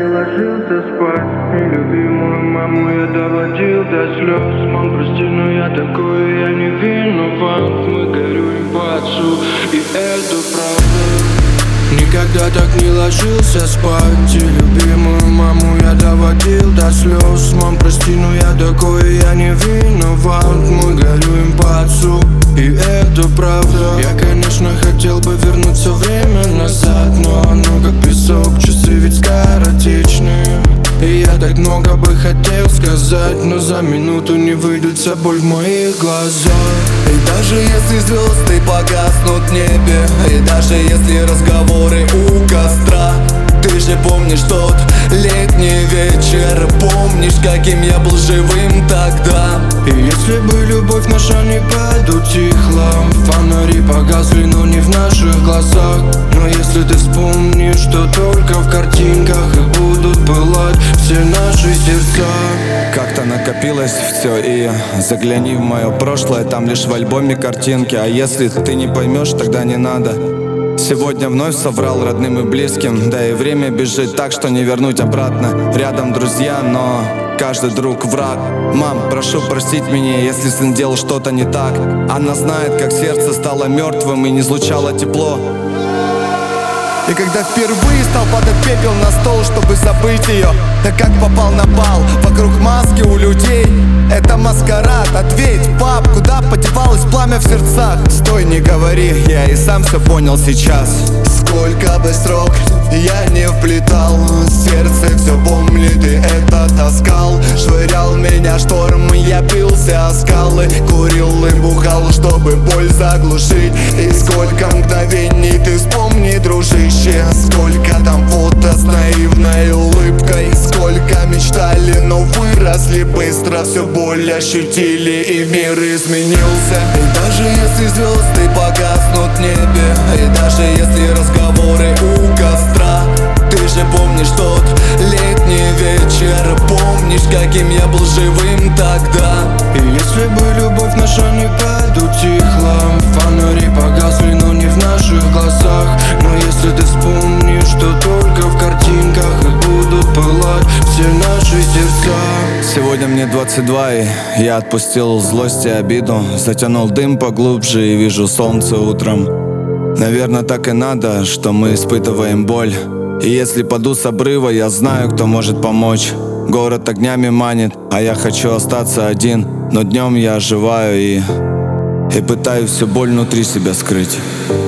не ложился спать, и любимую маму я доводил до слез. Мам, прости, но я такой, я не виноват. Мы горюем по отцу, и это правда. Никогда так не ложился спать, и любимую маму я доводил до слез. Мам, прости, но я такой, я не виноват. Мы горюем по отцу, и это правда. Я, конечно, хотел бы вернуть все время назад, но оно как песок, часы ведь скоротечные. И я так много бы хотел сказать, но за минуту не выйдет вся боль в моих глазах. И даже если звезды погаснут в небе, и даже если разговоры у костра, ты же помнишь тот летний вечер, помнишь, каким я был живым тогда. И если бы любовь наша не подутихла, фонари погасли, но не в наших глазах. Но если ты вспомнишь, что только в картинках и будут пылать все наши сердца. Как-то накопилось все, и загляни в мое прошлое, там лишь в альбоме картинки. А если ты не поймешь, тогда не надо. Сегодня вновь соврал родным и близким, да и время бежит так, что не вернуть обратно. Рядом друзья, но каждый друг враг. Мам, прошу простить меня, если сын делал что-то не так. Она знает, как сердце стало мертвым и не излучало тепло. И когда впервые стал падать пепел на стол, чтобы забыть ее, так как попал на бал, вокруг маски у людей. Это маскарад, ответь, пап, куда подевалось пламя в сердцах? Стой, не говори, я и сам все понял сейчас. Сколько бы срок я не вплетал, сердце все помнит и это таскал. Швырял меня шторм, я бился о скалы, курил и бухал, чтобы боль заглушить. И сколько мгновений ты вспомни, дружище, сколько там фото с наивной улыбкой. Сколько мечтали, но выросли быстро, все боль ощутили и мир изменился. И даже если звезды погаснут в небе, и даже если разговоры у костра, ты же помнишь тот летний вечер, помнишь, каким я был живым тогда. И если бы любовь наша не подутихла, фонари погасли, но не в наших глазах. Но если ты вспомнишь, что только в картинках и будут пылать все наши сердца. Сегодня мне 22, и я отпустил злость и обиду, затянул дым поглубже и вижу солнце утром. Наверное, так и надо, что мы испытываем боль. И если паду с обрыва, я знаю, кто может помочь. Город огнями манит, а я хочу остаться один. Но днем я оживаю и пытаюсь всю боль внутри себя скрыть.